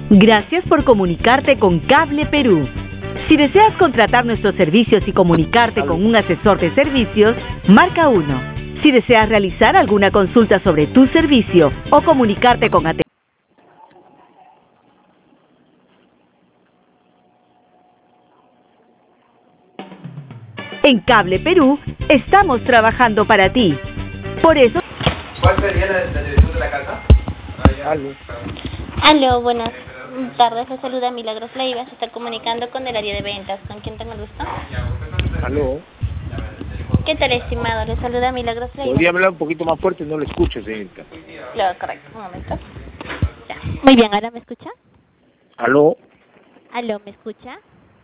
Gracias por comunicarte con Cable Perú. Si deseas contratar nuestros servicios y comunicarte con un asesor de servicios, marca 1. Si deseas realizar alguna consulta sobre tu servicio o comunicarte con atención. En Cable Perú estamos trabajando para ti. Por eso... ¿Cuál sería la dirección de la casa? Aló. Aló, buenas tardes. Le saluda Milagros Leiva. Se está comunicando con el área de ventas. ¿Con quién tengo el gusto? Aló. ¿Qué tal, estimado? Le saluda Milagros Leiva. ¿Podría hablar un poquito más fuerte? No lo escucho, señorita. Claro, correcto. Un momento. Ya. Muy bien, ¿ahora me escucha? Aló. Aló, ¿me escucha?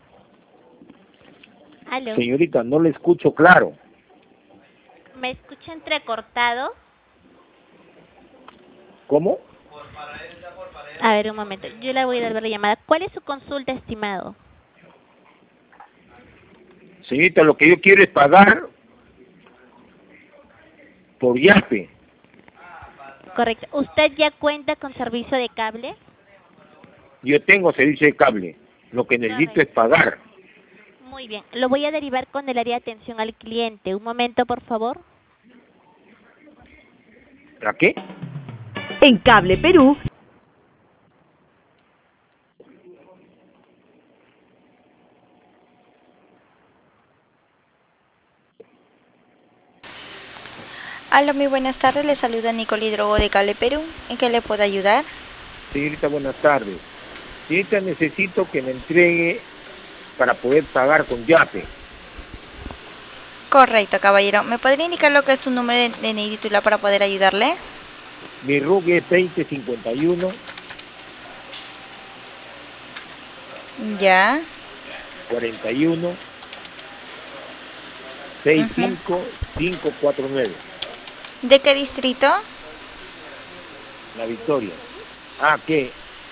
Aló. Señorita, no le escucho claro. ¿Me escucha entrecortado? ¿Cómo? A ver, un momento. Yo le voy a dar la llamada. ¿Cuál es su consulta, estimado? Señorita, lo que yo quiero es pagar por Yape. Correcto. ¿Usted ya cuenta con servicio de cable? Yo tengo servicio de cable. Lo que necesito es pagar. Muy bien. Lo voy a derivar con el área de atención al cliente. Un momento, por favor. ¿A qué? En Cable Perú... Hola, muy buenas tardes. Le saluda Nicole Hidrogo de Cable Perú. ¿En qué le puedo ayudar? Señorita, buenas tardes. Señorita, necesito que me entregue para poder pagar con Yape. Correcto, caballero. ¿Me podría indicar lo que es su número de DNI titular para poder ayudarle? Mi RUC es 2051 Ya. 41 65549. ¿De qué distrito? La Victoria. Ah, ¿qué?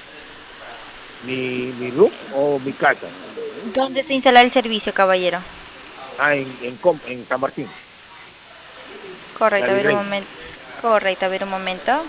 ¿Mi RUC o mi casa? ¿Dónde se instala el servicio, caballero? Ah, en San Martín. Correcto, La a ver un Virrey. momento. Correcto, a ver un momento.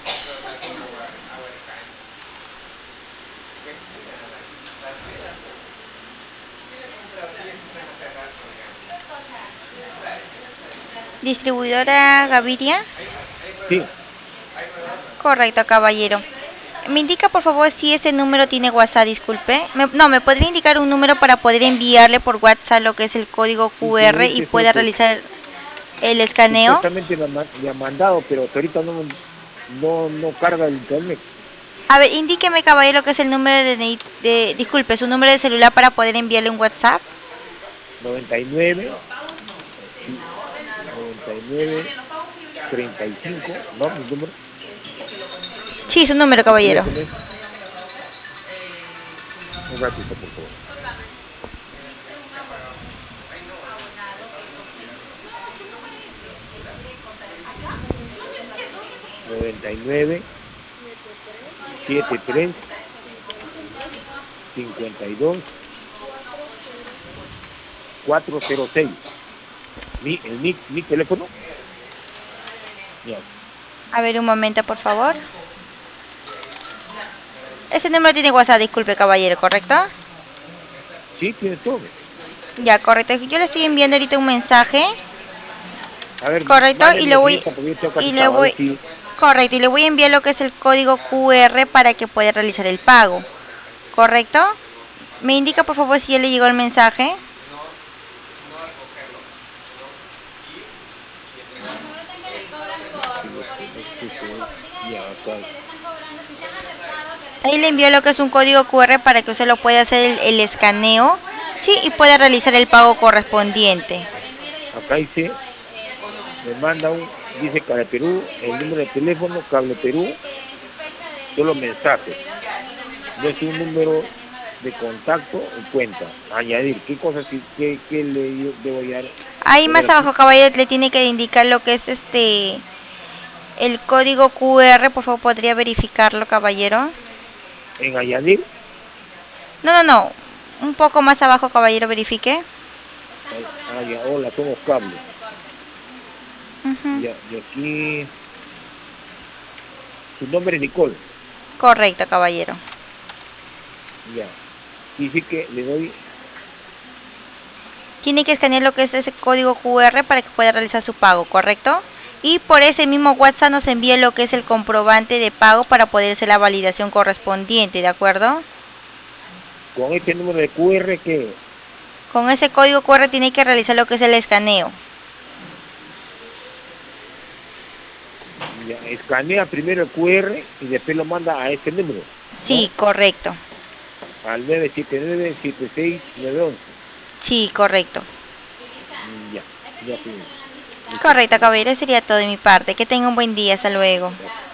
¿Distribuidora Gaviria? Sí. Correcto, caballero. Me indica, por favor, si ese número tiene WhatsApp, disculpe. ¿Me podría indicar un número para poder enviarle por WhatsApp lo que es el código QR y pueda realizar el escaneo? Supuestamente me ha mandado, pero hasta ahorita no carga el internet. A ver, indíqueme, caballero, lo que es el número disculpe, su número de celular para poder enviarle un WhatsApp. 99 35, ¿no? Mi número. Sí, su número, caballero. Un ratito, por favor. ...99... ...73... ...52... ...406... ¿Mi teléfono? Ya. A ver, un momento, por favor. Ese número tiene WhatsApp, disculpe, caballero, ¿correcto? Sí, tiene todo. Ya, correcto. Yo le estoy enviando ahorita un mensaje. A ver, correcto, y le voy... Correcto, y le voy a enviar lo que es el código QR para que pueda realizar el pago. ¿Correcto? Me indica, por favor, si ya le llegó el mensaje. Ahí le envió lo que es un código QR para que usted lo pueda hacer el escaneo, sí, y pueda realizar el pago correspondiente. Acá dice, me manda dice Cable Perú, el número de teléfono, Cable Perú, solo mensajes. No es un número de contacto o cuenta. Añadir, ¿qué cosas qué le debo dar? Ahí más abajo, caballero, le tiene que indicar lo que es el código QR, por favor, ¿podría verificarlo, caballero? ¿En añadir? No. Un poco más abajo, caballero, verifique. Ya, hola, somos Cable. Ya, y aquí... Su nombre es Nicole. Correcto, caballero. Ya. Dice que le doy... Tiene que escanear lo que es ese código QR para que pueda realizar su pago, ¿correcto? Y por ese mismo WhatsApp nos envía lo que es el comprobante de pago para poder hacer la validación correspondiente, ¿de acuerdo? Con este número de QR que... Con ese código QR tiene que realizar lo que es el escaneo. Ya, escanea primero el QR y después lo manda a este número. Sí, ¿no? correcto. Al 979-76911. Sí, correcto. Ya, ya. Correcto, caballero, sería todo de mi parte. Que tenga un buen día. Hasta luego.